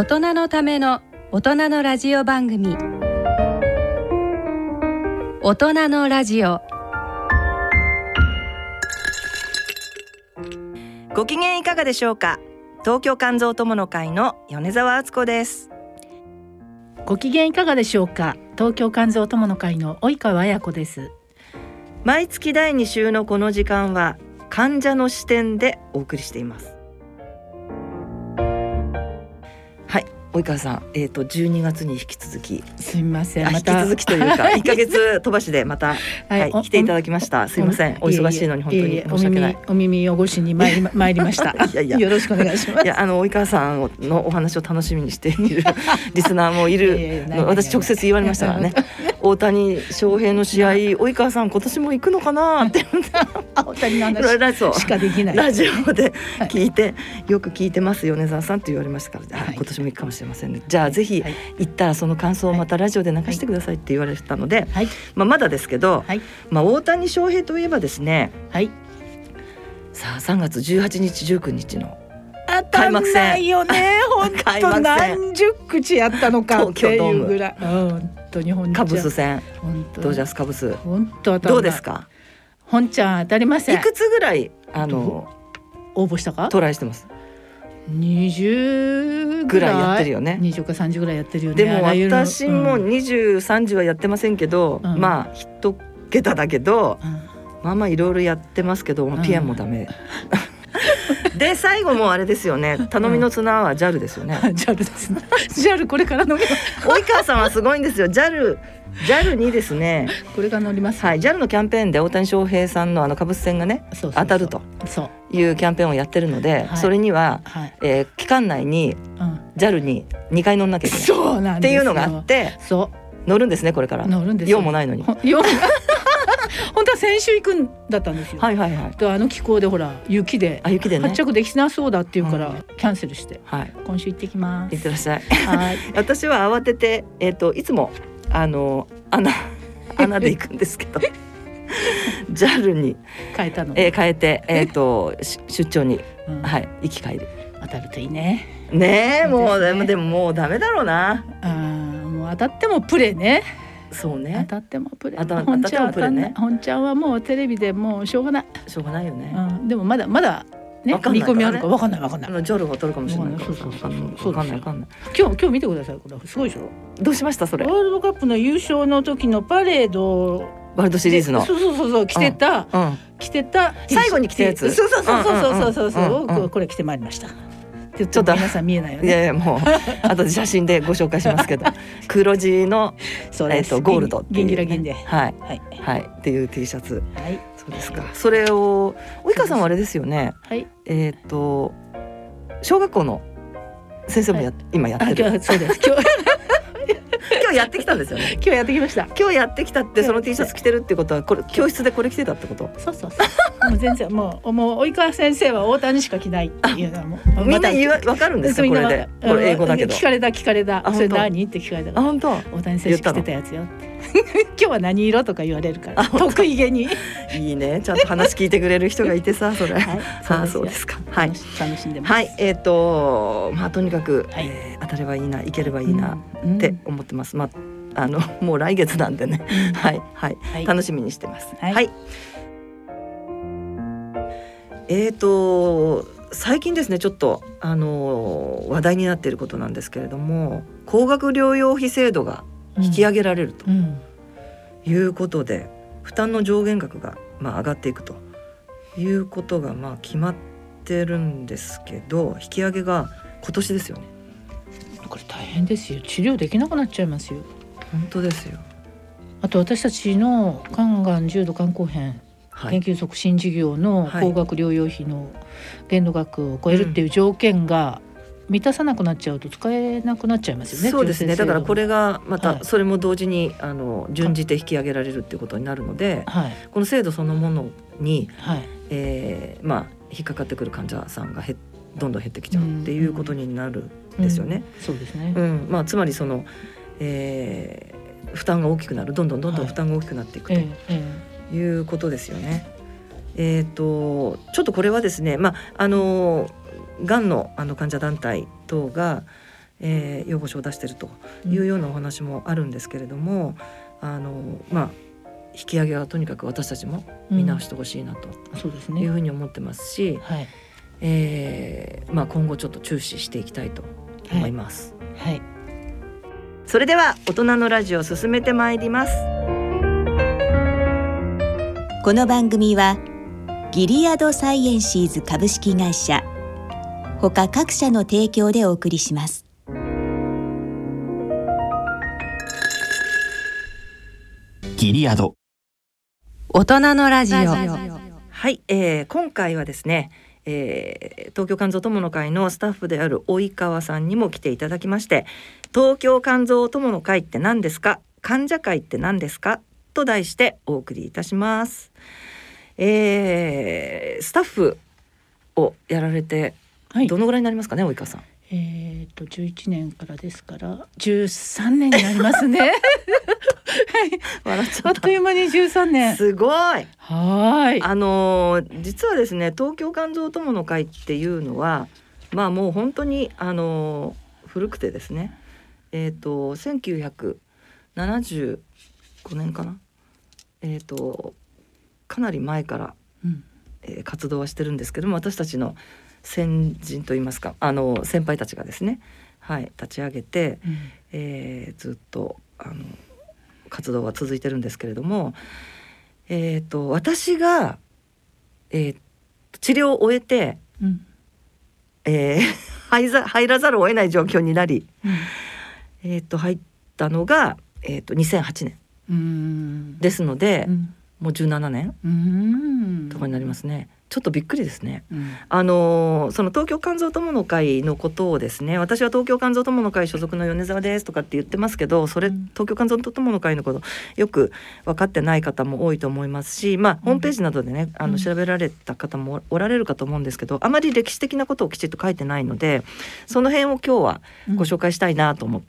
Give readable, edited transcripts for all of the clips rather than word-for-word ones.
大人のための大人のラジオ番組、大人のラジオ。 ご機嫌いかがでしょうか。東京肝臓友の会の米澤敦子です。 ご機嫌いかがでしょうか。東京肝臓友の会の及川彩子です。 毎月第2週のこの時間は患者の視点でお送りしています。はい、及川さん、12月に引き続き、 すみません、 引き続きというか1ヶ月飛ばしでまた、来ていただきました。すみません、お忙しいのに本当に申し訳ない。 お耳汚しに参りましたよろしくお願いします。 及川さんのお話を楽しみにしているリスナーもいる私直接言われましたからね。大谷翔平の試合、及川さん今年も行くのかなって大谷の話しかできないラジオで聞いて、よく聞いてます米澤さんと言われましたから、今年も行くかもしれませんね。じゃあぜひ行ったらその感想をまたラジオで流してくださいって言われたので、まだですけど、大谷翔平といえばですね、さあ3月18日19日の開幕戦、 ないよね本当何十口やったのかっていうぐらい、 カブス戦、ドジャースカブス、どうですか。 本ちゃん当たりません。 いくつぐらい応募したか。 トライしてます。 20ぐらいやってるよね。20か30ぐらいやってるよね。 でも私も20、30はやってませんけど、まあ一桁だけど、まあいろいろやってますけど、ピアノもダメで最後もあれですよね、頼みの綱は JAL ですよね。 JAL ですね。JAL これから乗ります。 及川さんはすごいんですよ。JAL にですね、 これから乗ります。 JAL のキャンペーンで大谷翔平さんのカブス戦がね当たるというキャンペーンをやってるので、それには、期間内に JAL に2回乗んなきゃいけないっていうのがあって、乗るんですね。これから乗るんですよ。用もないのに本当は先週行くんだったんですよ。気候でほら雪で発着できなそうだっていうからキャンセルして、今週行ってきます。 行ってらっしゃい。私は慌てて、いつも穴で行くんですけどJAL に変えたの、 変えて、出張に、行き帰り当たるといいね。 ねえ、もうでももうダメだろうな。 もう当たってもプレね。 そうね、 当たってもプレ。 本ちゃんはプレね。 本ちゃんはもうテレビでもうしょうがない。 しょうがないよね。 でもまだね、見込みあるか分かんない。 JALが当たるかもしれない。分かんない。 今日見てください。これすごいでしょ。 どうしましたそれ。 ワールドカップの優勝の時のパレード、 ワールドシリーズのそう着てた最後に着たやつ、 そうこれ着てまいりました。ちょっと皆さん見えないよね。 いやもう後で写真でご紹介しますけど黒地のゴールドっていう、 銀ギラ銀で、 っていう T シャツ。そうですか。それを及川さんはあれですよね。小学校の先生も今やってる。 そうです。 今日やってきたんですよね。 今日やってきました。 今日やってきたって、その T シャツ着てるってことは、これ教室でこれ着てたってこと。 そうもう全然もう及川先生は大谷しか着ないっていうのはもうみんな分かるんですよ。これでこれ英語だけど聞かれたそれ何って聞かれたから、 本当大谷選手着てたやつよって今日は何色とか言われるから得意げにいいね、ちゃんと話聞いてくれる人がいてさ、それそうですか。楽しんでます。 とにかく当たればいいな、いければいいなって思ってます。もう来月なんでね、楽しみにしてます。最近ですね、ちょっと話題になっていることなんですけれども、高額療養費制度が引き上げられるということで、負担の上限額が上がっていくということが決まってるんですけど、引き上げが今年ですよね。 これ大変ですよ。治療できなくなっちゃいますよ。 本当ですよ。 あと私たちの肝がん重度肝硬変研究促進事業の高額療養費の限度額を超えるっていう条件が満たさなくなっちゃうと使えなくなっちゃいますよね。 そうですね。だからこれがまたそれも同時に順じて引き上げられるっていうことになるので、この制度そのものに引っかかってくる患者さんがどんどん減ってきちゃうっていうことになるんですよね。 そうですね。 つまりその、負担が大きくなる、どんどん負担が大きくなっていくということですよね。ちょっとこれはですね、がんの患者団体等が、 要望書を出しているというようなお話もあるんですけれども、引き上げはとにかく私たちも見直してほしいなというふうに思ってますし、今後ちょっと注視していきたいと思います。 はい、 それでは大人のラジオ進めてまいります。 この番組はギリアドサイエンシーズ株式会社他各社の提供でお送りします。 ギリアド大人のラジオ。 はい、今回はですね、東京肝臓友の会のスタッフである及川さんにも来ていただきまして、東京肝臓友の会って何ですか、患者会って何ですかと題してお送りいたします。スタッフをやられてどのぐらいになりますかね、及川さん。 11年からですから13年になりますね笑っちゃった。 あっという間に13年。 すごい。 はい。 実はですね、東京肝臓友の会っていうのはもう本当に古くてですね、1975年かな、かなり前から、活動はしてるんですけども、私たちの先人といいますか先輩たちがですね、立ち上げて、ずっと活動は続いてるんですけれども、私が、治療を終えて、入らざるを得ない状況になり、入ったのが、2008年ですので、もう17年とかになりますね。ちょっとびっくりですね。その東京肝臓友の会のことをですね、私は東京肝臓友の会所属の米沢ですとかって言ってますけど、それ東京肝臓友の会のことよく分かってない方も多いと思いますし、ホームページなどでね調べられた方もおられるかと思うんですけど、あまり歴史的なことをきちっと書いてないので、その辺を今日はご紹介したいなと思って、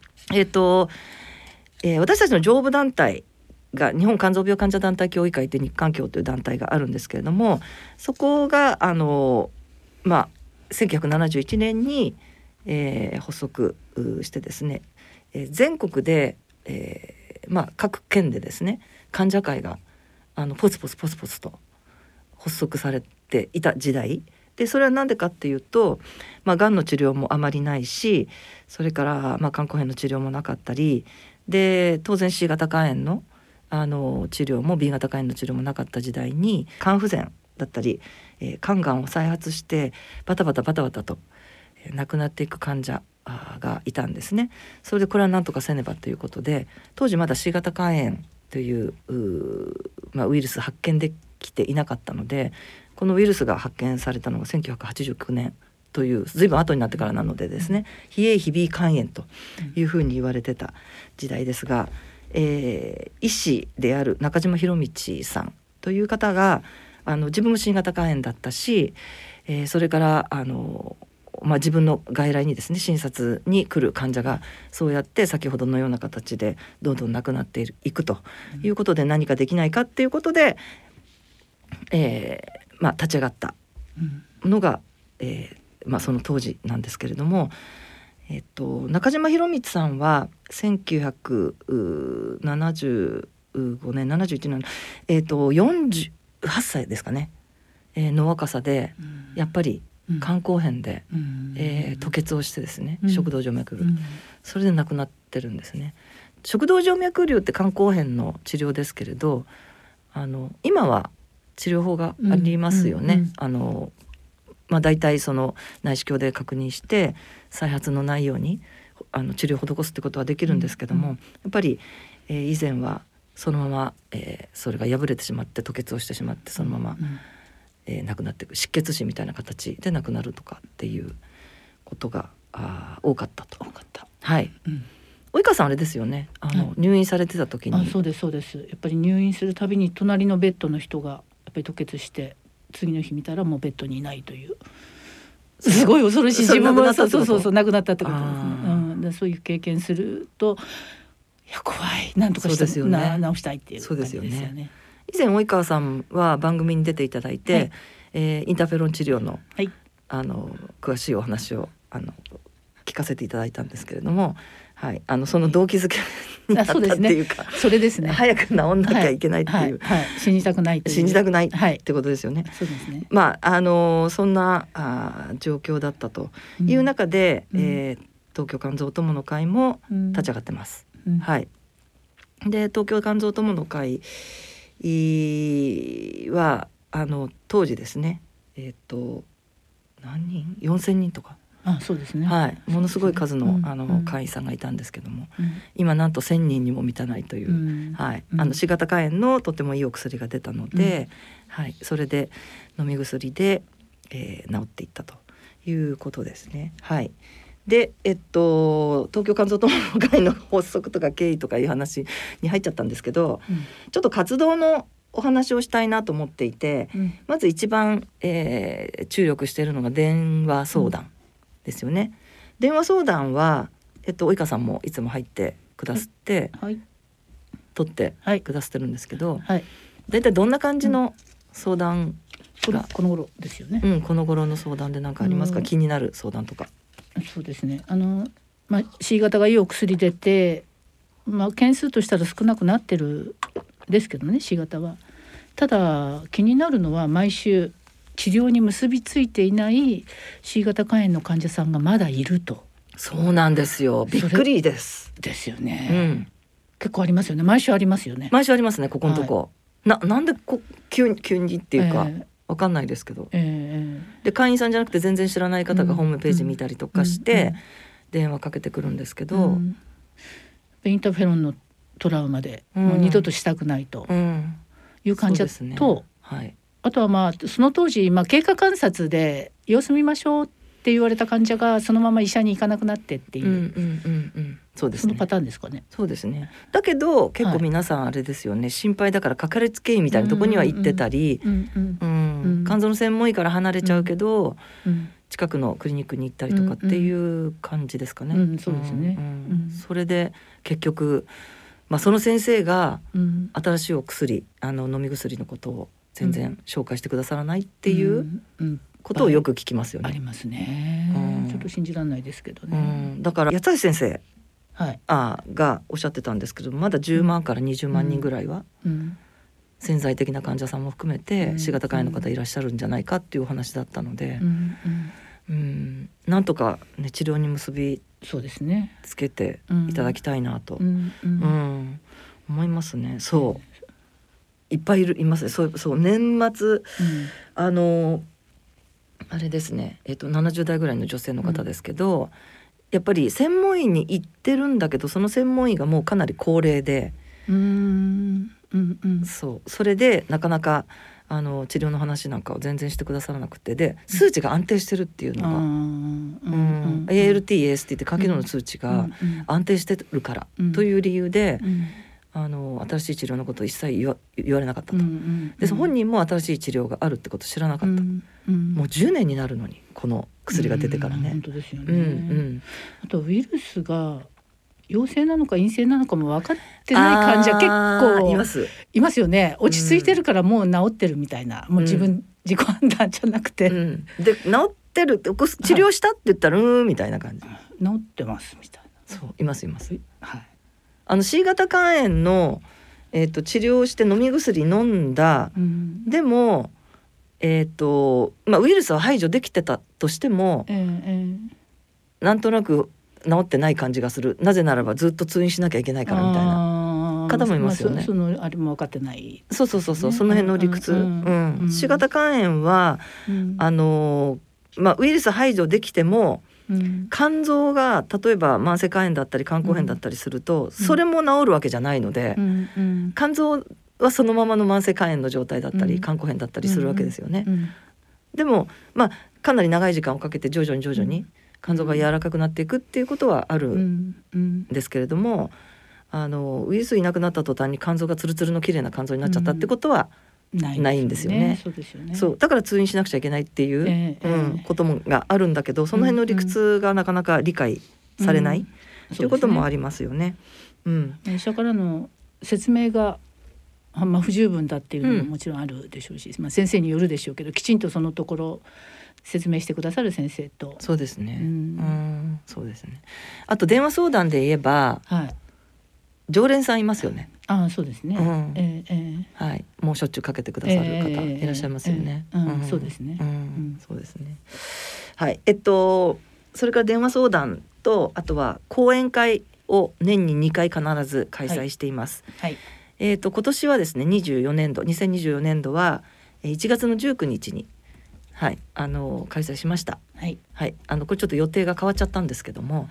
私たちの上部団体が日本肝臓病患者団体協議会という日肝協という団体があるんですけれども、そこが1971年に、発足してですね、全国で、各県でですね患者会がポツポツと発足されていた時代で、それは何でかっていうと、がんの治療もあまりないし、それから肝硬変の治療もなかったりで、当然 C 型肝炎の治療も B 型肝炎の治療もなかった時代に、肝不全だったり、肝がんを再発してバタバタと、亡くなっていく患者がいたんですね。それでこれは何とかせねばということで、当時まだ C 型肝炎というウイルス発見できていなかったので、このウイルスが発見されたのが1989年という随分後になってからなのでですね、非 A 非 B 肝炎というふうに言われてた時代ですが、医師である中島博道さんという方が自分も C 型肝炎だったし、それから自分の外来にですね診察に来る患者がそうやって先ほどのような形でどんどん亡くなっていくということで、何かできないかっていうことで、立ち上がったのが、その当時なんですけれども、中島博道さんは1975年71年、48歳ですかね、の若さでやっぱり肝硬変で、吐血をしてですね、食道静脈瘤、それで亡くなってるんですね。食道静脈瘤って肝硬変の治療ですけれど、今は治療法がありますよね。だいたいその内視鏡で確認して再発のないように治療を施すってことはできるんですけども、やっぱり、以前はそのまま、それが破れてしまって吐血をしてしまってそのまま、亡くなっていく、失血死みたいな形で亡くなるとかっていうことが多かったと。はい、及川さんあれですよね、入院されてた時に。 そうですやっぱり入院するたびに隣のベッドの人がやっぱり吐血して次の日見たらもうベッドにいないという、すごい恐ろしい、自分も亡くなったってことですね。そういう経験すると、いや怖い、なんとかして治したいっていう感じですよね。 以前及川さんは番組に出ていただいて、インターフェロン治療の、詳しいお話を聞聞かせていただいたんですけれども、はい、その動機づけになったっていうか、 それですね。 早く治んなきゃいけないっていう、 はいはいはい、信じたくないってことですよね。 そうですね。 そんな状況だったという中で、東京肝臓友の会も立ち上がってます。はい。で東京肝臓友の会は当時ですね、何人4,000人とか、 そうですね、 はい、ものすごい数の、会員さんがいたんですけども、今なんと1,000人にも満たないという、はい、C 型肝炎のとてもいいお薬が出たので、はい、それで飲み薬で、治っていったということですね。はい。で、東京肝臓友の会の発足とか経緯とかいう話に入っちゃったんですけど、ちょっと活動のお話をしたいなと思っていて、まず一番、注力しているのが電話相談ですよね。電話相談は、及川さんもいつも入ってくださって、取ってくださってるんですけど、だいたいどんな感じの相談が、 この頃ですよね。 この頃の相談で何かありますか？気になる相談とか。 そうですね。C 型がいいお薬出て、件数としたら少なくなってるですけどね、C 型は。ただ気になるのは、毎週治療に結びついていない C 型肝炎の患者さんがまだいると。 そうなんですよ。びっくりです。 ですよね。結構ありますよね。毎週ありますよね。 毎週ありますね。ここのとこ、なんで急にっていうか、わかんないですけど、で会員さんじゃなくて全然知らない方がホームページ見たりとかして電話かけてくるんですけど、 インターフェロンのトラウマでもう二度としたくないという患者と、あとはその当時、経過観察で様子見ましょうって言われた患者がそのまま医者に行かなくなってっていう、 そうですね、 そのパターンですかね。 そうですね。だけど結構皆さんあれですよね、心配だからかかりつけ医みたいなところには行ってたり、肝臓の専門医から離れちゃうけど、近くのクリニックに行ったりとかっていう感じですかね。 そうですね。 それで結局、その先生が新しいお薬、飲み薬のことを全然紹介してくださらないっていうことをよく聞きますよね。 ありますね。ちょっと信じられないですけどね。 だから八橋先生がおっしゃってたんですけど、まだ10万から20万人ぐらいは潜在的な患者さんも含めて C 型肝炎の方いらっしゃるんじゃないかっていうお話だったので、なんとか、ね、治療に結びつけていただきたいなと思いますね。そういっぱいいますね。そう年末、あれですね、70代ぐらいの女性の方ですけど、やっぱり専門医に行ってるんだけど、その専門医がもうかなり高齢で、それでなかなか治療の話なんかを全然してくださらなくて、で数値が安定してるっていうのが、ALT、AST って肝機能の数値が安定してるからという理由で、新しい治療のことを一切言われなかったと。で本人も新しい治療があるってことを知らなかった。もう10年になるのにこの薬が出てからね。 本当ですよね。あとウイルスが陽性なのか陰性なのかも分かってない患者結構いますよね。落ち着いてるからもう治ってるみたいな、もう自己判断じゃなくて、 で治ってるって治療したって言ったらみたいな感じ、 治ってますみたいな。 そういます、C 型肝炎の、治療して飲み薬飲んだ、でもウイルスは排除できてたとしても、なんとなく治ってない感じがする。なぜならばずっと通院しなきゃいけないからみたいな方もいますよね。 そのあれも分かってない、 そう、その辺の理屈。C 型肝炎は、ウイルス排除できても、肝臓が例えば慢性肝炎だったり肝硬変だったりすると、それも治るわけじゃないので、肝臓はそのままの慢性肝炎の状態だったり、肝硬変だったりするわけですよね。でもかなり長い時間をかけて徐々に肝臓が柔らかくなっていくっていうことはあるんですけれども、ウイルスいなくなった途端に肝臓がツルツルの綺麗な肝臓になっちゃったってことはないんですよね。そうだから通院しなくちゃいけないっていう、こともがあるんだけど、その辺の理屈がなかなか理解されないということもありますよね。 医者からの説明が不十分だっていうのももちろんあるでしょうし、先生によるでしょうけど、きちんとそのところ説明してくださる先生と。 そうですね、そうですね。あと電話相談で言えば、常連さんいますよね。 そうですね、 はい、もうしょっちゅうかけてくださる方いらっしゃいますよね。 そうですね、 そうですね。はい、それから電話相談と、あとは講演会を年に2回必ず開催しています。今年はですね、2024年度は1月の19日に、開催しました。これちょっと予定が変わっちゃったんですけども、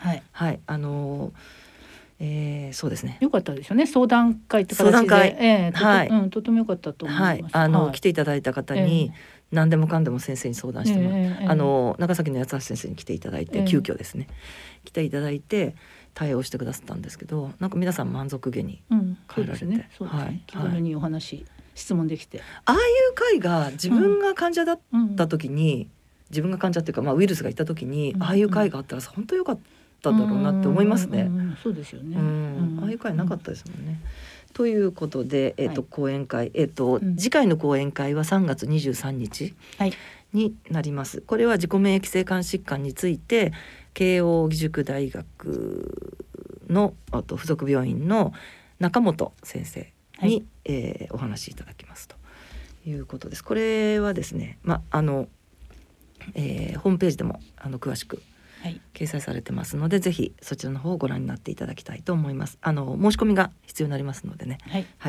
そうですね。 良かったですよね。相談会って形で、とても良かったと思います。 来ていただいた方に何でもかんでも先生に相談してもらう、長崎の八橋先生に来ていただいて、急遽ですね来ていただいて対応してくださったんですけど、なんか皆さん満足げに帰られて、 気軽にお話、質問できて、 ああいう会が自分が患者だった時に、自分が患者っていうか、ウイルスがいた時に、ああいう会があったら本当良かったんだろうなって思いますね。 そうですよね。 ああいう会なかったですもんね。ということで、講演会、次回の講演会は3月23日になります。これは自己免疫性肝疾患について慶應義塾大学の附属病院の中本先生に、お話しいただきますということです。これはですね、ホームページでも詳しく掲載されてますので、ぜひそちらの方をご覧になっていただきたいと思います。申し込みが必要になりますのでね。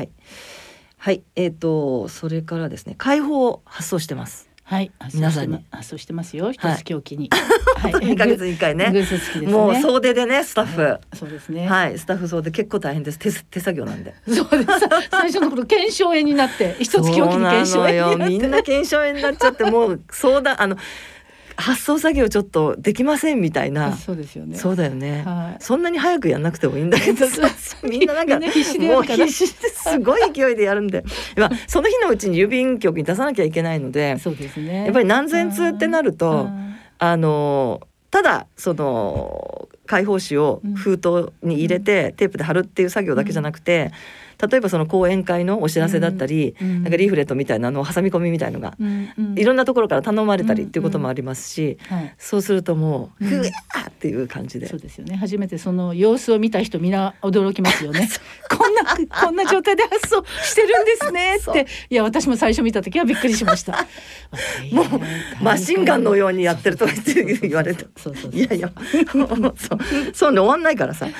それからですね、会報を発送してます。皆さんに発送してますよ。一つ狂気に、 2ヶ月に1回ね。もう総出でね、スタッフ、 そうですね。 スタッフ総出結構大変です。手作業なんで。 そうです。最初の頃腱鞘炎になって、一つ狂気に腱鞘炎になって、 みんな腱鞘炎になっちゃって、もう相談発送作業ちょっとできませんみたいな。 そうですよね。 そうだよね。そんなに早くやんなくてもいいんだけど、みんななんかもう必死ですごい勢いでやるんで、その日のうちに郵便局に出さなきゃいけないので、 そうですね。 やっぱり何千通ってなると、ただその開放紙を封筒に入れてテープで貼るっていう作業だけじゃなくて、例えばその講演会のお知らせだったり、なんかリーフレットみたいなのを挟み込みみたいのが、いろんなところから頼まれたりっていうこともありますし、そうするともうふわーっていう感じで、 そうですよね。初めてその様子を見た人みんな驚きますよね。こんな状態で発送してるんですねって。いや、私も最初見た時はびっくりしました。 もうマシンガンのようにやってるとかって言われて、いやいやそうね、終わんないからさ。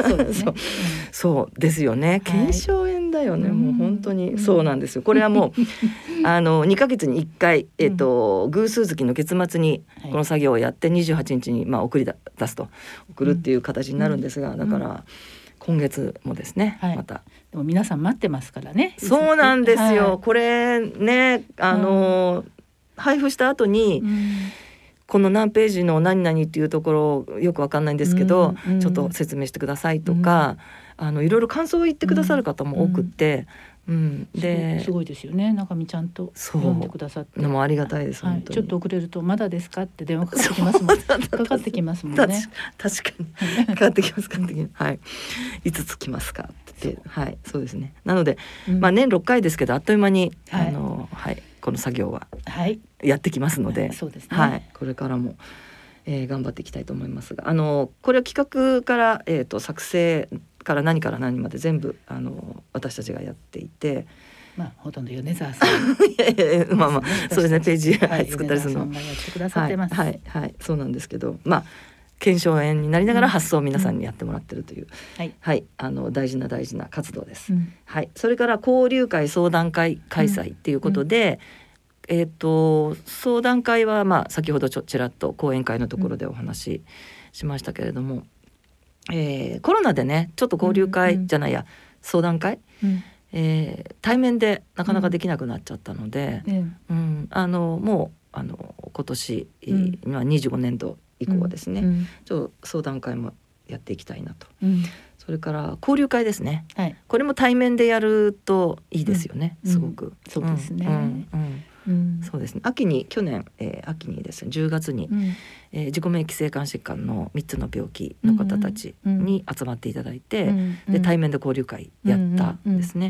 そうですよね。腱鞘炎だよね。もう本当にそうなんですよ。これはもう2ヶ月に1回、偶数月の月末にこの作業をやって28日に送るっていう形になるんですが、だから今月もですね、またでも皆さん待ってますからね。 そうなんですよ。これね、配布した後に、この何ページの何々っていうところよくわかんないんですけど、ちょっと説明してくださいとか、いろいろ感想を言ってくださる方も多くって、 すごいですよね。中身ちゃんと読んでくださって、 もありがたいです。本当にちょっと遅れるとまだですかって電話かかってきますもん。かかってきますもんね。 確かにかかってきます。いつ着きますかって、そうですね。なので、年6回ですけど、あっという間にこの作業はやってきますので、 そうですね。 これからも頑張っていきたいと思いますが、これは企画から、作成から何から何まで全部私たちがやっていて、 ほとんど米沢さんそうですね、ページ作ったりするの米沢さんがやってくださってます。 そうなんですけど、腱鞘炎になりながら発想を皆さんにやってもらってるという、大事な活動です。それから交流会相談会開催っていうことで、相談会は先ほどちらっと講演会のところでお話ししましたけれども、コロナでね、ちょっと交流会じゃないや、相談会、対面でなかなかできなくなっちゃったので、もう今年、25年度以降はですね、ちょっと相談会もやっていきたいなと、それから交流会ですね、これも対面でやるといいですよね、すごく。 そうですね。 そうですね。去年、秋にですね、10月に、自己免疫性肝疾患の3つの病気の方たちに集まっていただいて、で対面で交流会やったんですね。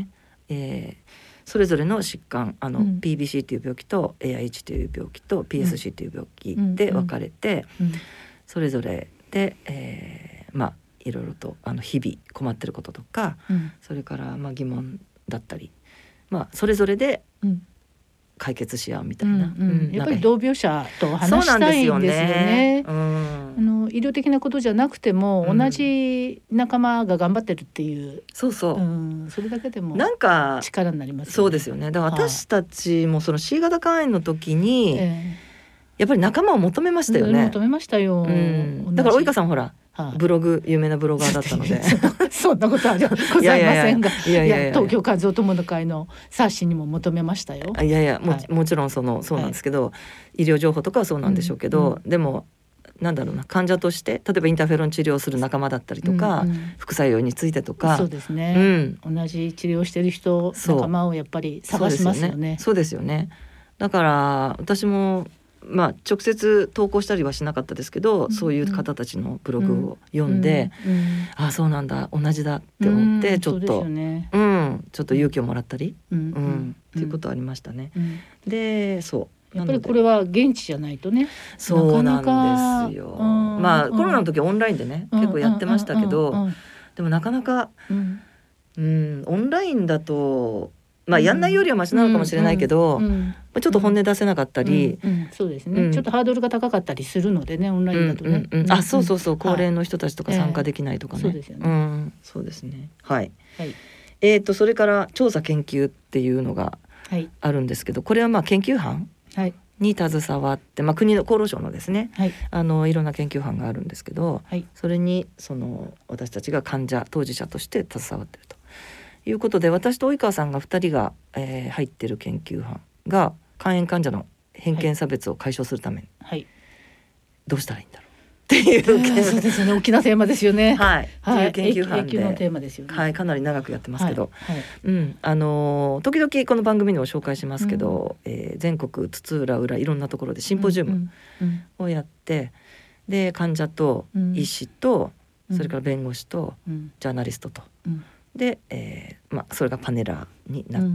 それぞれの疾患PBC という病気と AIH という病気と PSC という病気で分かれて、それぞれで、いろいろと日々困ってることとか、それから疑問だったり、それぞれで解決し合うみたいな、 やっぱり同病者と話したいんですよね。医療的なことじゃなくても、同じ仲間が頑張ってるっていう、それだけでもなんか力になりますよね。 そうですよね。だから私たちもその C 型肝炎の時に、やっぱり仲間を求めましたよね。 求めましたよ。 だから及川さんほらブログ有名なブロガーだったのでそんなことはございませんが、東京肝臓友の会の冊子にも求めましたよ。 もちろんそうなんですけど、医療情報とかはそうなんでしょうけど、でもなんだろうな、患者として例えばインターフェロン治療をする仲間だったりとか、副作用についてとか、 そうですね、同じ治療してる人仲間をやっぱり探しますよね。 そうですよね。だから私も直接投稿したりはしなかったですけど、そういう方たちのブログを読んで、あ、そうなんだ、同じだって思って、ちょっと勇気をもらったり、っていうことありましたね。で、 やっぱりこれは現地じゃないとね。 そうなんですよ。コロナの時オンラインでね、結構やってましたけど、でもなかなか、オンラインだとやんないよりはマシなのかもしれないけど、ちょっと本音出せなかったり、 そうですね、ちょっとハードルが高かったりするのでね、オンラインだとね。 そう高齢の人たちとか参加できないとかね。 そうですよね。 そうですね。はい。それから調査研究っていうのがあるんですけど、これは研究班に携わって、国の厚労省のですね、いろんな研究班があるんですけど、それに私たちが患者当事者として携わっているということで、私と及川さんが2人が、入ってる研究班が肝炎患者の偏見差別を解消するために、どうしたらいいんだろうっていうそうですね、大きなテーマですよね。 っていう研究班で、 永久のテーマですよね。 かなり長くやってますけど、時々この番組でも紹介しますけど、全国津々浦々いろんなところでシンポジウムをやって、で患者と医師と、それから弁護士とジャーナリストと、で、それがパネラーになって、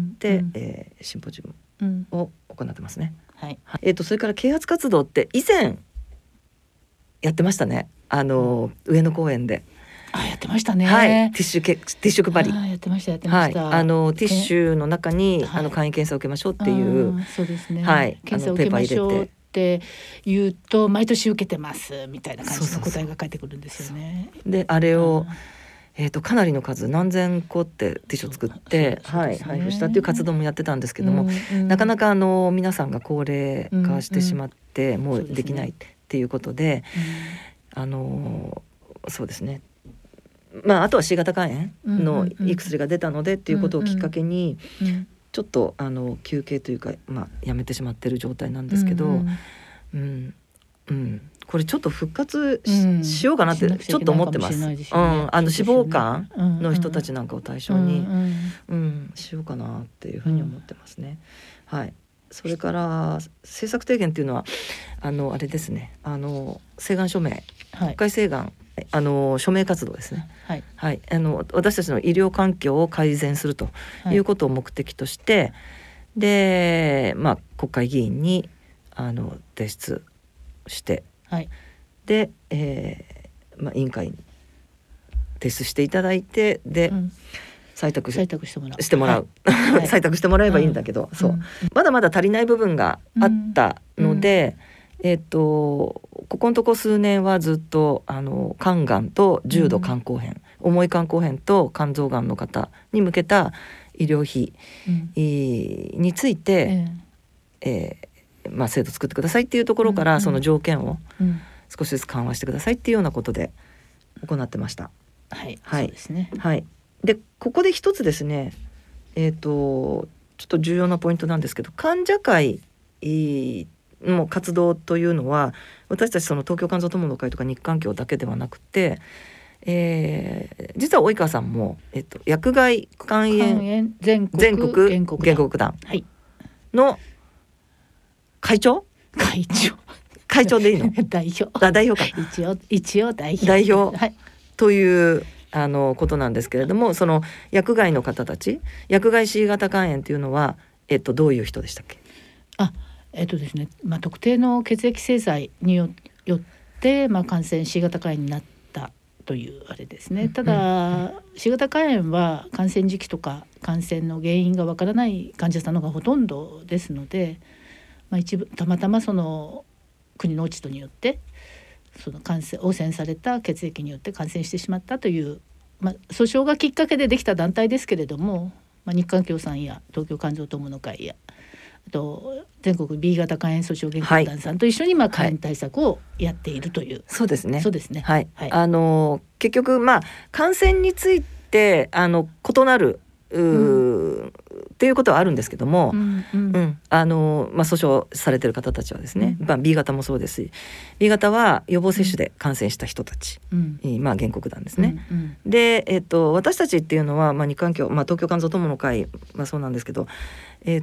シンポジウムを行ってますね。それから啓発活動って以前やってましたね。上野公園で。 やってましたね。 ティッシュ配り。 やってました。 ティッシュの中に簡易検査を受けましょうっていう。 そうですね。検査を受けましょうって言うと、毎年受けてますみたいな感じの答えが返ってくるんですよね。 で、あれをかなりの数、何千個ってティッシュを作って配布したっていう活動もやってたんですけども、なかなか皆さんが高齢化してしまって、もうできないっていうことで、そうですね、あとは C 型肝炎のいい薬が出たのでっていうことをきっかけに、ちょっと休憩というか、やめてしまってる状態なんですけど、これちょっと復活 しようかなってちょっと思ってます。脂肪肝の人たちなんかを対象にしようかなっていうふうに思ってますね。それから政策提言っていうのはあれですね、請願署名、国会請願、署名活動ですね。私たちの医療環境を改善するということを目的として、で、国会議員に提出して、で、委員会に提出していただいて、で、採択してもらう、採択してもらえばいいんだけど、まだまだ足りない部分があったので、ここのとこ数年はずっと肝がんと重度肝硬変、重い肝硬変と肝臓がんの方に向けた医療費、について、制度作ってくださいっていうところから、その条件を少しずつ緩和してくださいっていうようなことで行ってました。 そうですね。 で、ここで一つですね、ちょっと重要なポイントなんですけど、患者会の活動というのは、私たちその東京肝臓友の会とか日韓協だけではなくて、実は及川さんも、薬害肝炎全国原告団の会長でいいの？代表か。 一応代表ということなんですけれども、その薬害の方たち、薬害 C 型肝炎というのは、どういう人でしたっけ？ ですね、特定の血液製剤によって、感染 C 型肝炎になったというあれですね。ただ、C 型肝炎は感染時期とか感染の原因がわからない患者さんのがほとんどですので、一部たまたまその国の落ち度によってその汚染された血液によって感染してしまったという、訴訟がきっかけでできた団体ですけれども、日韓共産や東京肝臓友の会やあと全国 B 型肝炎訴訟原告団さんと一緒に肝炎対策をやっているという、 そうですね。 そうですね。 はい。結局感染について異なるっていうことはあるんですけども、訴訟されている方たちはですね、B 型もそうですし、 B 型は予防接種で感染した人たち、原告団ですね。で、私たちっていうのは、日韓共、東京肝臓友の会はそうなんですけど、B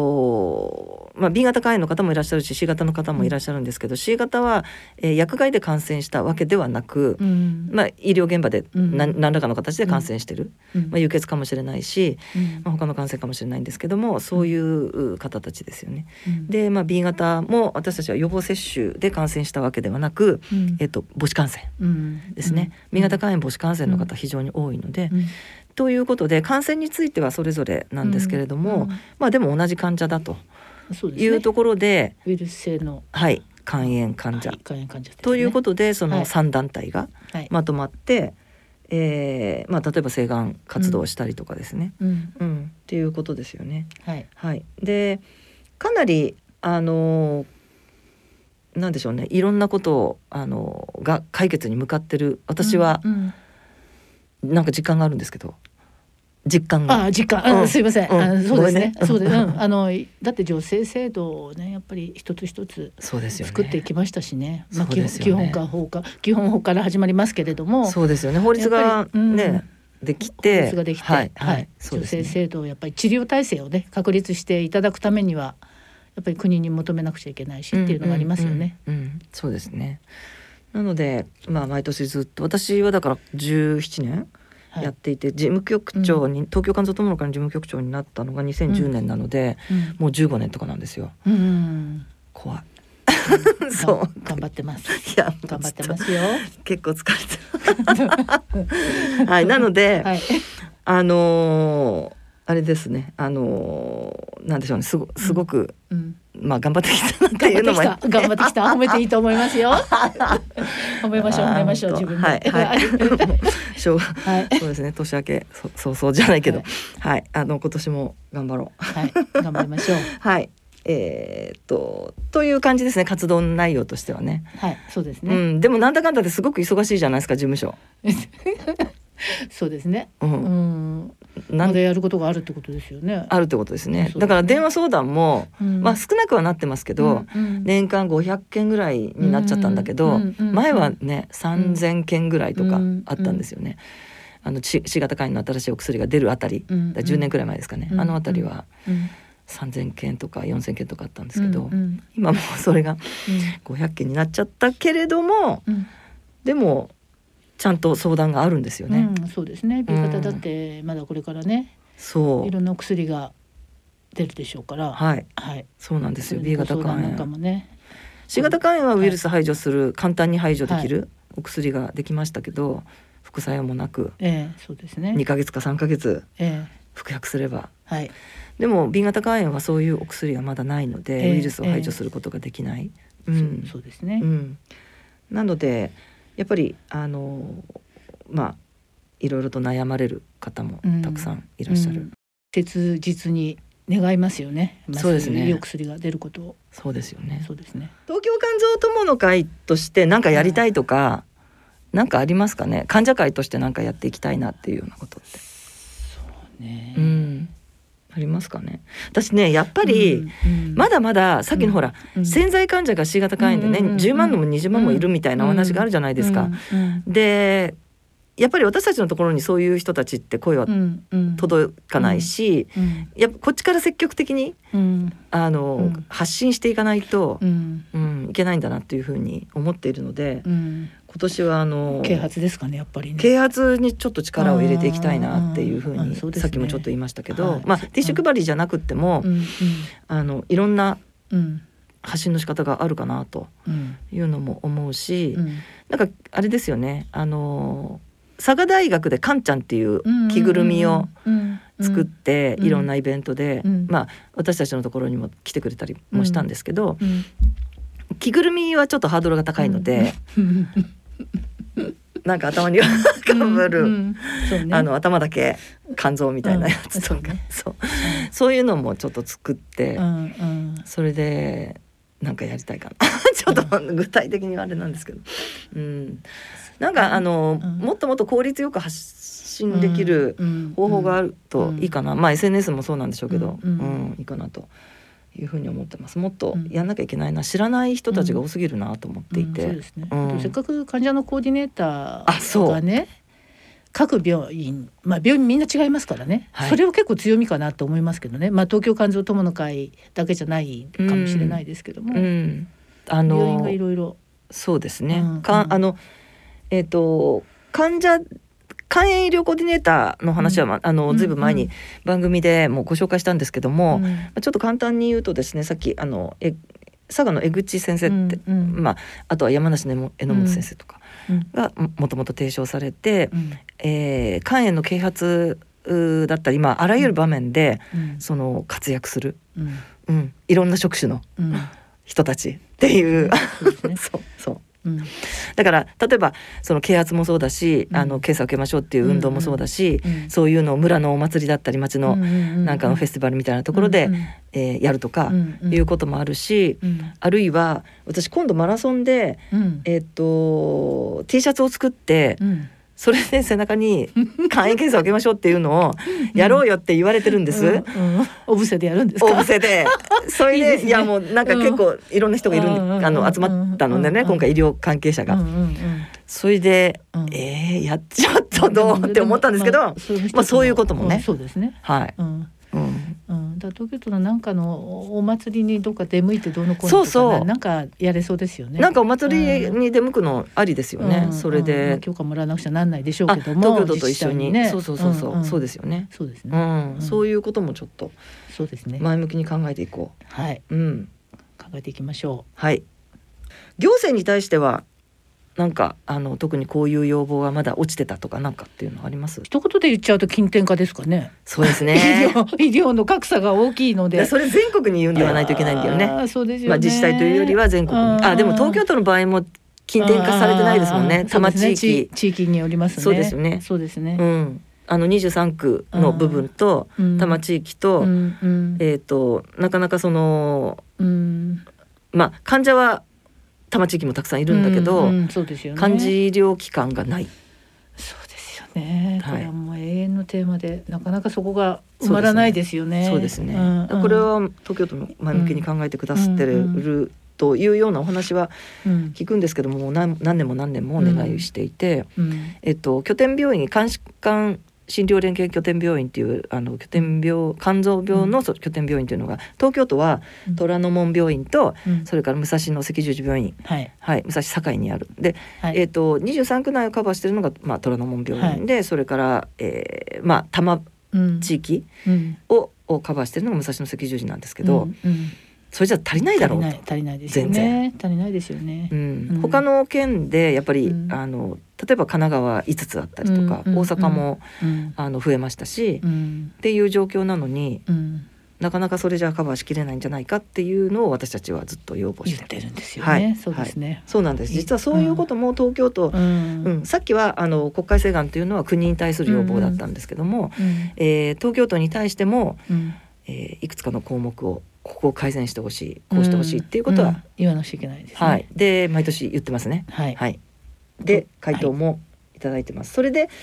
型肝炎の方もいらっしゃるし C 型の方もいらっしゃるんですけど、C 型は、薬害で感染したわけではなく、医療現場で何らかの形で感染してる、輸血かもしれないし、他の感染かもしれないんですけども、そういう方たちですよね。で、B 型も私たちは予防接種で感染したわけではなく、母子感染ですね。B 型肝炎母子感染の方非常に多いので、ということで感染についてはそれぞれなんですけれども、でも同じ患者だというところで、 ウイルス性の、 肝炎患者、ということで、その3団体がまとまって、例えば請願活動をしたりとかですね、っていうことですよね。で、かなりなんでしょうね、いろんなことをが解決に向かってる、私はなんか実感があるんですけど、すいません、そうですね、そうです、だって女性制度をね、やっぱり一つ一つ作っていきましたしね。基本法から始まりますけれども、そうですよね。法律がねできて、女性制度をやっぱり治療体制をね確立していただくためにはやっぱり国に求めなくちゃいけないしっていうのがありますよね。 そうですね。なので、毎年ずっと、私はだから17年やっていて、事務局長に、東京肝臓友の会の事務局長になったのが2010年なので、もう15年とかなんですよ。怖い。 そう頑張ってます。いや、頑張ってますよ。 結構疲れてる。なので、あれですね、なんでしょうね、すごく、頑張ってきたなっていうのも頑張ってきた、褒めていいと思いますよ。褒めましょう自分で。 そうですね、年明けそうじゃないけど、今年も頑張ろう。頑張りましょう。 という感じですね、活動内容としてはね。 そうですね。 でもなんだかんだですごく忙しいじゃないですか、事務所。 そうですね。まだやることがあるってことですよね。 あるってことですね。だから電話相談も、少なくはなってますけど、年間500件ぐらいになっちゃったんだけど、前はね3000件ぐらいとかあったんですよね。C 型肝炎の新しいお薬が出るあたり、10年くらい前ですかね。あたりは3000件とか4000件とかあったんですけど、今もうそれが500件になっちゃったけれども、でもちゃんと相談があるんですよね。 そうですね。B 型だってまだこれからね、いろんなお薬が出るでしょうから。そうなんですよ。 B 型肝炎、C 型肝炎はウイルス排除する、簡単に排除できるお薬ができましたけど、副作用もなく、 そうですね、 2ヶ月か3ヶ月服薬すれば、でも B 型肝炎はそういうお薬がまだないので、ウイルスを排除することができない。 そうですね。 なのでやっぱりいろいろと悩まれる方もたくさんいらっしゃる。 切実に願いますよね。 そうですね。 いいお薬が出ることを。 そうですよね。 そうですね。 東京肝臓友の会として何かやりたいとか、何かありますかね。患者会として何かやっていきたいなっていうようなことって。 そうね。 ありますかね。私ね、やっぱりまだまださっきのほら、潜在患者が C 型肝炎でね、10万も20万もいるみたいなお話があるじゃないですか。でやっぱり私たちのところにそういう人たちって声は届かないし、やっぱこっちから積極的に発信していかないといけないんだなというふうに思っているので、今年は啓発ですかね、やっぱりね。 啓発にちょっと力を入れていきたいなっていうふうに、さっきもちょっと言いましたけど、ティッシュ配りじゃなくっても、いろんな発信の仕方があるかなというのも思うし、なんかあれですよね、佐賀大学でカンちゃんっていう着ぐるみを作っていろんなイベントで、私たちのところにも来てくれたりもしたんですけど、着ぐるみはちょっとハードルが高いので、なんか頭にかぶる、頭だけ肝臓みたいなやつとか、そういうのもちょっと作って、それでなんかやりたいかなちょっと具体的にはあれなんですけど、なんかもっともっと効率よく発信できる方法があるといいかな、SNS もそうなんでしょうけど、いいかなというふうに思ってます。もっとやんなきゃいけないな、知らない人たちが多すぎるなと思っていて、 そうですね。せっかく患者のコーディネーターがね、各病院、病院みんな違いますからね、それを結構強みかなと思いますけどね。東京肝臓友の会だけじゃないかもしれないですけども、病院がいろいろ、 そうですね、肝炎医療コーディネーターの話は、ずいぶん前に番組でもうご紹介したんですけども、ちょっと簡単に言うとですね、さっき佐賀の江口先生って、あとは山梨の榎本先生とかがもともと提唱されて、肝炎の啓発だったり、あらゆる場面でその活躍する、いろんな職種の人たちっていう、そうだから例えばその啓発もそうだし、検査を受けましょうっていう運動もそうだし、そういうのを村のお祭りだったり町のなんかのフェスティバルみたいなところでやるとかいうこともあるし、あるいは私今度マラソンでT シャツを作って、それで背中に肝炎検査を受けましょうっていうのをやろうよって言われてるんです。 オブセでやるんですか？ オブセで、それでいやもうなんか結構いろんな人がいる集まったのでね、今回医療関係者が、それでちょっとどうって思ったんですけど、そういうこともね、 そうですね、 はい、 だ東京都のなんかのお祭りにどっか出向いてどうのこうのとか、なんかやれそうですよね。 なんかお祭りに出向くのありですよね。それで許可もらわなくちゃなんないでしょうけども、 東京都と一緒に、そうですよね。 そうですね。 そういうこともちょっとそうですね、 前向きに考えていこう。 はい、考えていきましょう。 はい。行政に対してはなんか特にこういう要望がまだ落ちてたとかなんかっていうのあります？ 一言で言っちゃうと近典化ですかね。 そうですね医療の格差が大きいので、 それ全国に言うんではないといけないんだよね。 そうですよね。 自治体というよりは全国に。でも東京都の場合も近典化されてないですもんね。多摩地域、 地域によりますね。 そうですよね。 そうですね。 23区の部分と多摩地域と、なかなかその、患者は多摩地域もたくさんいるんだけど、 そうですよね、 幹事医療機関がない。 そうですよね。これはもう永遠のテーマで、なかなかそこが埋まらないですよね。 そうですね。これは東京都の前向きに考えてくださってるというようなお話は聞くんですけども、何年もお願いしていて、拠点病院、肝診療連携拠点病院っていう肝臓病の拠点病院というのが東京都は虎ノ門病院と、それから武蔵野赤十字病院、武蔵境にあるで、23区内をカバーしているのが、虎ノ門病院で、それから、多摩地域をカバーしているのが武蔵野赤十字なんですけど、それじゃ足りないだろうと。 足りないですよね。足りないですよね。 他の県でやっぱり、例えば神奈川5つあったりとか、大阪も、増えましたし、っていう状況なのに、なかなかそれじゃカバーしきれないんじゃないかっていうのを私たちはずっと要望して言ってるんですよね。そうですね。 そうなんです。実はそういうことも東京都、さっきは国会請願というのは国に対する要望だったんですけども、東京都に対しても、いくつかの項目をここを改善してほしい、こうしてほしいっていうことは、 言わなくちゃいけないですね。 で毎年言ってますね。で回答もいただいてます。それで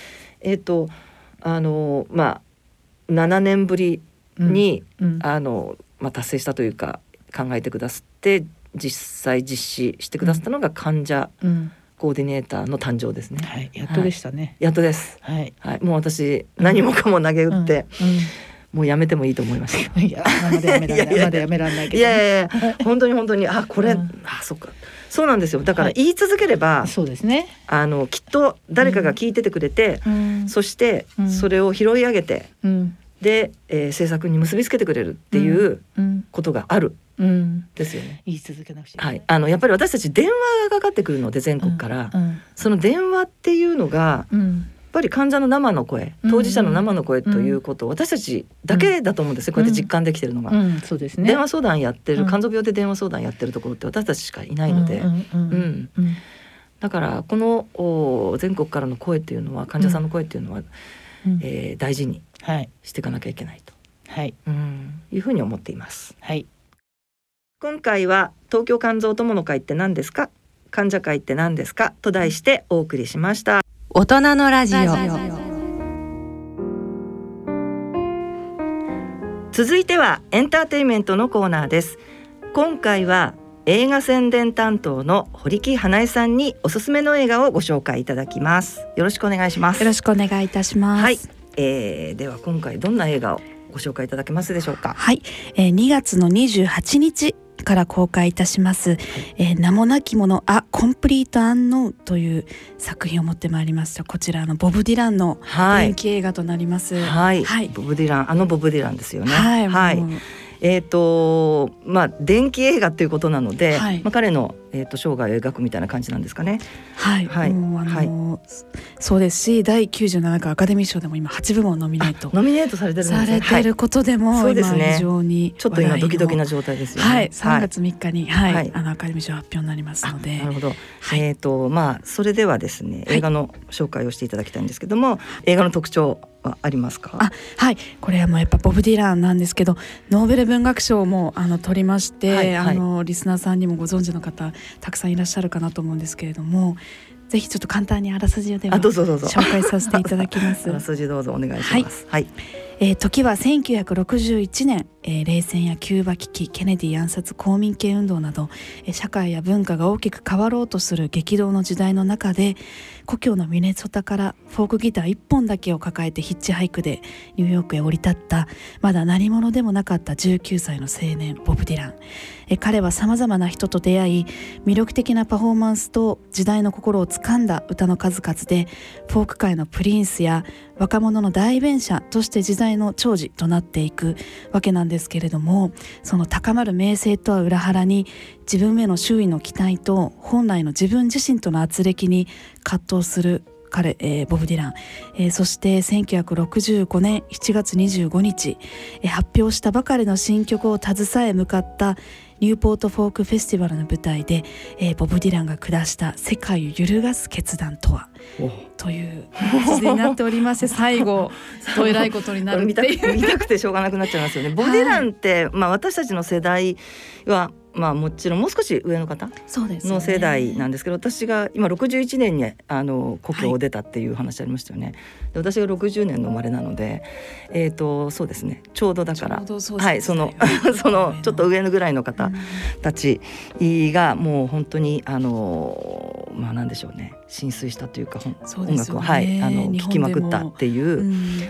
7年ぶりに、達成したというか考えてくださって実際実施してくださったのが患者コーディネーターの誕生ですね。 やっとでしたね。 やっとです。もう私何もかも投げ打って、 もうやめてもいいと思いました。 いやまだやめられないまだやめられないけど、 いやいや本当にこれ、そっかそうなんですよ。だから言い続ければ、 そうですね、 きっと誰かが聞いててくれて、そしてそれを拾い上げて、で、制作に結びつけてくれるっていうことがあるですよね。 言い続けなくちゃいけはない。 い、やっぱり私たち電話がかかってくるので全国から、その電話っていうのが、やっぱり患者の生の声、当事者の生の声ということを私たちだけだと思うんですよ、こうやって実感できてるのが。 そうですね。 電話相談やってる、肝臓病で電話相談やってるところって私たちしかいないので、だからこの全国からの声っていうのは、患者さんの声っていうのは、大事にしていかなきゃいけないと、いうふうに思っています。今回は東京肝臓友の会って何ですか、患者会って何ですかと題してお送りしました。 大人のラジオ。 続いてはエンターテインメントのコーナーです。今回は映画宣伝担当の堀木花江さんにおすすめの映画をご紹介いただきます。よろしくお願いします。 よろしくお願いいたします。 はい、では今回どんな映画をご紹介いただけますでしょうか。 はい、2月の28日から公開いたします、名もなきものA Complete Unknownという作品を持ってまいりました。こちらボブ・ディランの電気映画となります。 ボブ・ディラン、ボブ・ディランですよね。電気映画ということなので、彼の、生涯を描くみたいな感じなんですかね。 そうですし、第97回アカデミー賞でも今8部門ノミネートされてるんですね。 されてることでも今非常にちょっと今ドキドキな状態ですよね。 3月3日に、アカデミー賞発表になりますので。 なるほど。それではですね、映画の紹介をしていただきたいんですけども、映画の特徴はありますか？ これはもうやっぱボブ・ディランなんですけど、ノーベル文学賞も取りまして、リスナーさんにもご存知の方たくさんいらっしゃるかなと思うんですけれども、ぜひちょっと簡単にあらすじをでは紹介させていただきます。 あらすじどうぞお願いします。 時は1961年、冷戦やキューバ危機、ケネディ暗殺、公民権運動など、社会や文化が大きく変わろうとする激動の時代の中で、故郷のミネソタからフォークギター1本だけを抱えてヒッチハイクでニューヨークへ降り立ったまだ何者でもなかった19歳の青年ボブ・ディラン。彼はさまざまな人と出会い、魅力的なパフォーマンスと時代の心をつかんだ歌の数々でフォーク界のプリンスや若者の代弁者として時代の寵児となっていくわけなんですけれども、その高まる名声とは裏腹に自分への周囲の期待と本来の自分自身との軋轢に葛藤する彼、ボブ・ディラン、そして1965年7月25日、発表したばかりの新曲を携え向かったニューポートフォークフェスティバルの舞台で、ボブ・ディランが下した世界を揺るがす決断とはという感じになっておりまして、最後どえらいことになるっていう見たくてしょうがなくなっちゃいますよね。ボブ・ディランって、私たちの世代はもちろんもう少し上の方の世代なんですけど、私が今61年に故郷を出たっていう話ありましたよね。で、私が60年の生まれなので、そうですね、ちょうどだからそのちょっと上のぐらいの方たちがもう本当になんでしょうね、浸水したというか音楽を聴きまくったっていう、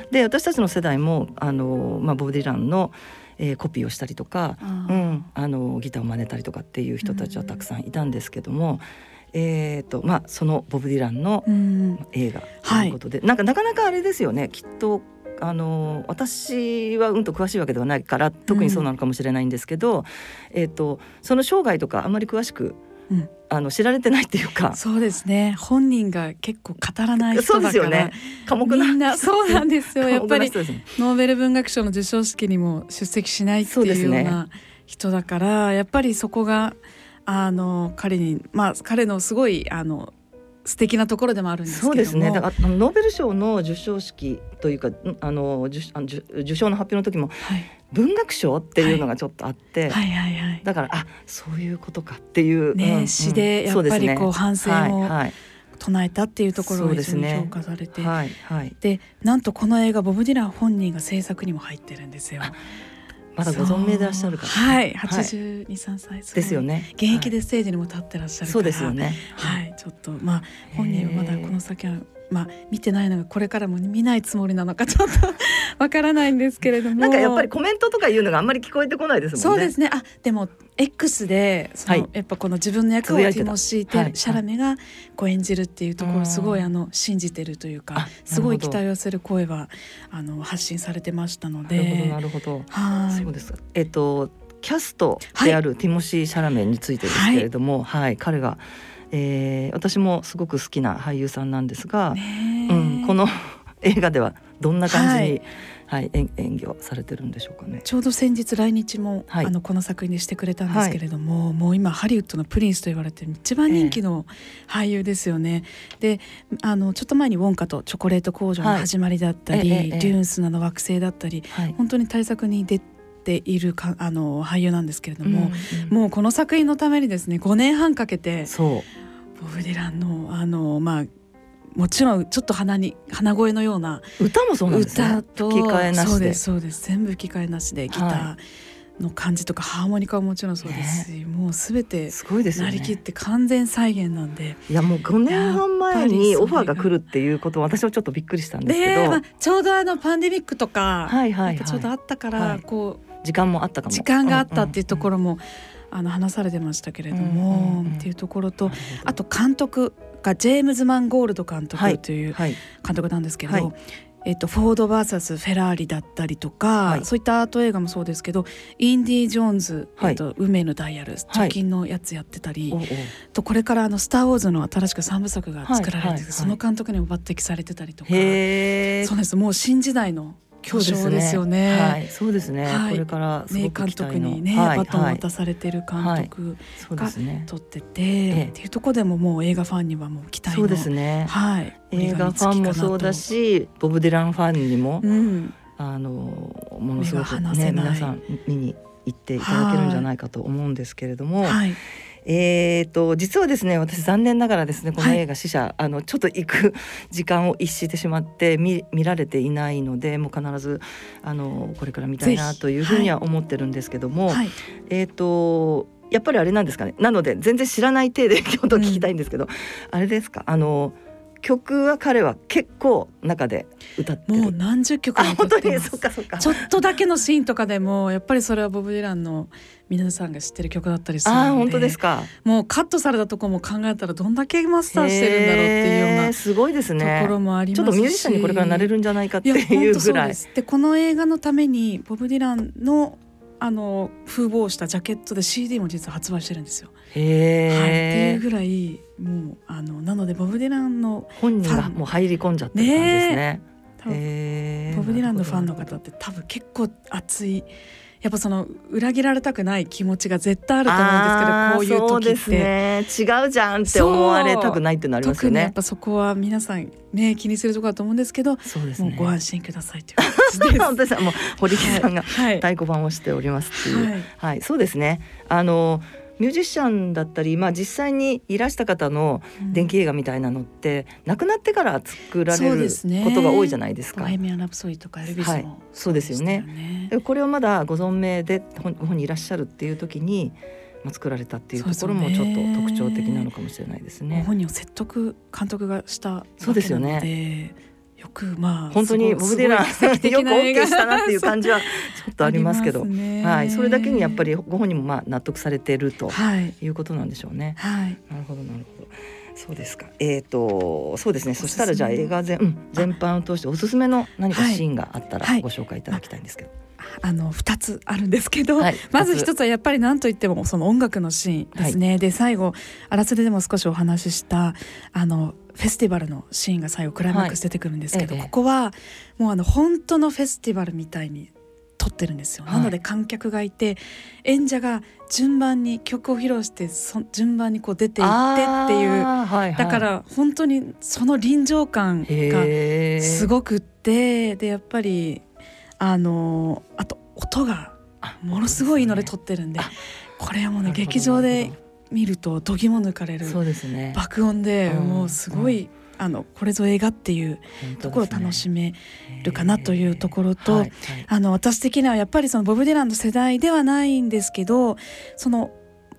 で私たちの世代もボブ・ディランのコピーをしたりとか、ギターを真似たりとかっていう人たちはたくさんいたんですけども、そのボブ・ディランの映画ということで、なかなかあれですよね、きっと私は詳しいわけではないから特にそうなのかもしれないんですけど、その生涯とかあんまり詳しく知られてないっていうか。 そうですね、本人が結構語らない人だから。そうですよね、 寡黙なみんなそうなんですよやっぱりノーベル文学賞の授賞式にも出席しないっていうような人だから、やっぱりそこが彼に彼のすごい素敵なところでもあるんですけども。そうですね、だからノーベル賞の授賞式というか受賞の発表の時も、文学賞っていうのがちょっとあって、だからそういうことかっていう詩でやっぱり反省を唱えたっていうところが非常に評価されて、でなんとこの映画ボブ・ディラン本人が制作にも入ってるんですよ。 まだご存命でいらっしゃるから、 82、3歳ですよね。 現役でステージにも立ってらっしゃるから、 そうですよね。 ちょっと本人はまだこの先は見てないのがこれからも見ないつもりなのかちょっとわからないんですけれども、 なんかやっぱりコメントとかいうのがあんまり聞こえてこないですもんね。 そうですね。でも X でやっぱこの自分の役をティモシー・シャラメがこう演じるっていうところすごい信じてるというか、すごい期待をする声は発信されてましたので。 なるほど。そうですか。キャストであるティモシー・シャラメについてですけれども、彼が私もすごく好きな俳優さんなんですが、この映画ではどんな感じに、演技をされてるんでしょうかね。 ちょうど先日来日も、この作品にしてくれたんですけれども、もう今ハリウッドのプリンスと言われてる一番人気の俳優ですよね。でちょっと前にウォンカとチョコレート工場の始まりだったり、デューンスナの惑星だったり、本当に大作に出ている俳優なんですけれども、もうこの作品のためにですね5年半かけてボブ・ディランのもちろんちょっと鼻声のような歌もそうなんですね。 歌と吹き替えなしで、 そうです全部吹き替えなしで、ギターの感じとかハーモニカはもちろんそうですし、もうすべてなりきって完全再現なんで、 いやもう5年半前にオファーが来るっていうことは私はちょっとびっくりしたんですけど、 ちょうどパンデミックとかちょうどあったから、こう時間もあったかも、 時間があったっていうところも話されてましたけれども、っていうところと、あと監督がジェームズ・マンゴールド監督という監督なんですけど、フォード VS フェラーリだったりとか、そういったアート映画もそうですけど、インディ・ジョーンズ、運命のダイヤル、直近のやつやってたり、とこれからスター・ウォーズの新しく3部作が作られて、その監督にも抜擢されてたりとか、そうです。もう新時代の巨匠ですよね。 そうですね。これからすごく期待の名監督にバトンを渡されてる監督が撮ってて、っていうところでももう映画ファンにはもう期待の、 そうですね。映画ファンもそうだし、ボブ・ディランファンにもものすごくね、皆さん見に行っていただけるんじゃないかと思うんですけれども。実はですね、私残念ながらですね、この映画試写、ちょっと行く時間を逸してしまって見られていないので、もう必ずこれから見たいなというふうには思ってるんですけども、やっぱりあれなんですかね。なので全然知らない体で今日と聞きたいんですけど、あれですか、曲は彼は結構中で歌ってる。 もう何十曲も歌ってます。 そっかそっか。 ちょっとだけのシーンとかでもやっぱりそれはボブ・ディランの皆さんが知ってる曲だったりするので、 本当ですか。 もうカットされたところも考えたらどんだけマスターしてるんだろうっていうようなすごいですね。 ところもありますし、 ちょっとミュージシャンにこれからなれるんじゃないかっていうぐらい。 でこの映画のためにボブ・ディランの風貌したジャケットで CD も実は発売してるんですよ。っていうぐらいもうなのでボブ・ディランの本人がもう入り込んじゃってる感じですね。 ボブ・ディランのファンの方って多分結構熱い、やっぱその裏切られたくない気持ちが絶対あると思うんですけど、こういう時ってそうですね、違うじゃんって思われたくないってなりますよね。 特にやっぱそこは皆さんね気にするところだと思うんですけど、 そうですね、 もうご安心くださいという感じです。 本当です。もう堀木さんが太鼓判をしておりますっていう、そうですね。ミュージシャンだったり、実際にいらした方の電気映画みたいなのって、亡くなってから作られることが多いじゃないですか。 ボヘミアン・ラプソディとかエルビスもそうですよね。これをまだご存命でご本人いらっしゃるっていう時に作られたっていうところもちょっと特徴的なのかもしれないですね。 本人を説得監督がしたわけなので、 そうですよね。 よく本当にボブ・ディランよく OK したなっていう感じはちょっとありますけど、それだけにやっぱりご本人も納得されているということなんでしょうね。なるほどなるほど。そうですか。そうですね。そしたらじゃあ映画全般を通しておすすめの何かシーンがあったらご紹介いただきたいんですけど。 2つあるんですけど、まず1つはやっぱり何といってもその音楽のシーンですね。で最後あらすじでも少しお話ししたフェスティバルのシーンが最後クライマックス出てくるんですけど、ここはもう本当のフェスティバルみたいに撮ってるんですよ。なので観客がいて演者が順番に曲を披露して順番にこう出ていってっていう、だから本当にその臨場感がすごくって、でやっぱりあと音がものすごいいいので撮ってるんで、これはもうね劇場で見ると度肝抜かれる爆音で、もうすごいこれぞ映画っていうところを楽しめるかなというところと、私的にはやっぱりそのボブ・ディランの世代ではないんですけど、その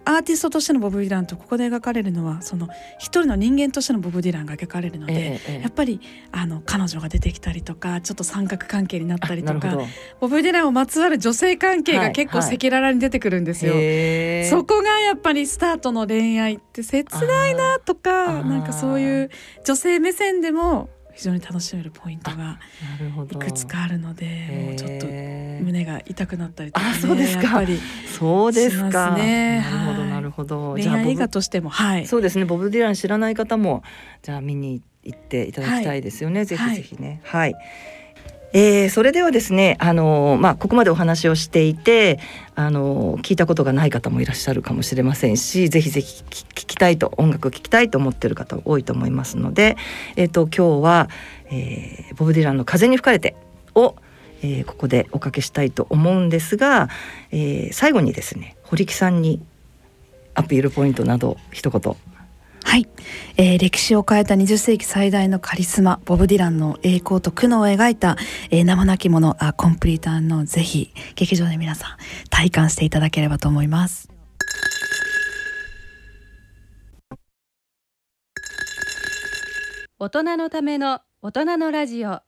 アーティストとしてのボブ・ディランとここで描かれるのはその一人の人間としてのボブ・ディランが描かれるので、やっぱり彼女が出てきたりとかちょっと三角関係になったりとか、ボブ・ディランをまつわる女性関係が結構赤裸々に出てくるんですよ、そこがやっぱりスタートの恋愛って切ないなとか、なんかそういう女性目線でも非常に楽しめるポイントがいくつかあるので、もうちょっと胸が痛くなったりとか、ね、 そうですか。 やっぱりそうですか。 ね、 なるほどなるほど。 恋愛映画としても、 そうですね。ボブ・ディラン知らない方もじゃあ見に行っていただきたいですよね。ぜひぜひね。はい。それではですね、ここまでお話をしていて聞いたことがない方もいらっしゃるかもしれませんし、ぜひぜひ聞きたいと、音楽を聴きたいと思っている方多いと思いますので、今日は、ボブ・ディランの風に吹かれてを、ここでおかけしたいと思うんですが、最後にですね、堀木さんにアピールポイントなど一言。 はい、歴史を変えた20世紀最大のカリスマボブ・ディランの栄光と苦悩を描いた、名もなきものコンプリートのぜひ劇場で皆さん体感していただければと思います。 大人のための大人のラジオ。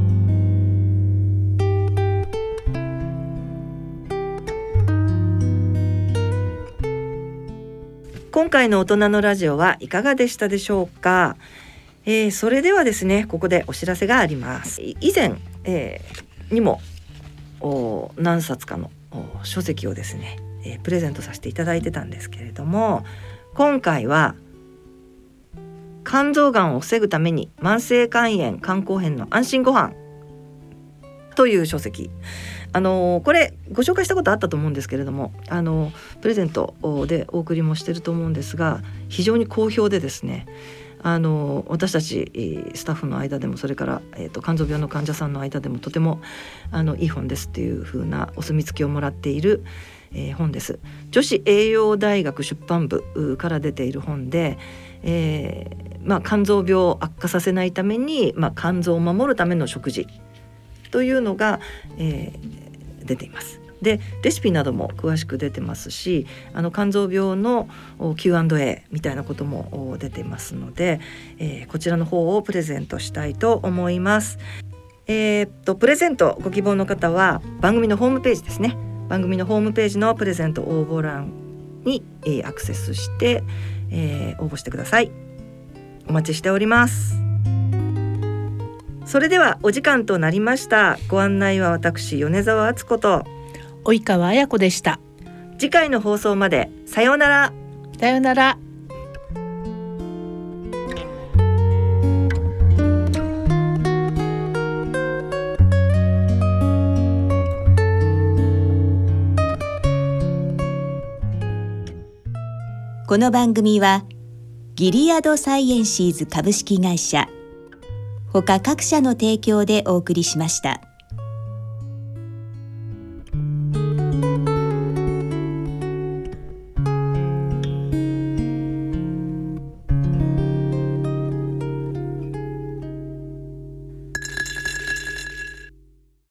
今回の大人のラジオはいかがでしたでしょうか。それではですね、ここでお知らせがあります。以前、にも何冊かの書籍をですね、プレゼントさせていただいてたんですけれども、今回は肝臓がんを防ぐために慢性肝炎肝硬変の安心ご飯という書籍、これご紹介したことあったと思うんですけれども、プレゼントでお送りもしてると思うんですが、非常に好評でですね、私たちスタッフの間でも、それから、肝臓病の患者さんの間でもとてもいい本ですっていう風なお墨付きをもらっている、本です。女子栄養大学出版部から出ている本で、肝臓病を悪化させないために、肝臓を守るための食事というのが、出ています。でレシピなども詳しく出てますし、肝臓病の Q&A みたいなことも出ていますので、こちらの方をプレゼントしたいと思います。プレゼントご希望の方は番組のホームページですね、番組のホームページのプレゼント応募欄に、アクセスして、応募してください。お待ちしております。それではお時間となりました。ご案内は私米澤敦子と及川彩子でした。 次回の放送までさようなら。 さようなら。 この番組はギリアドサイエンシーズ株式会社他各社の提供でお送りしました。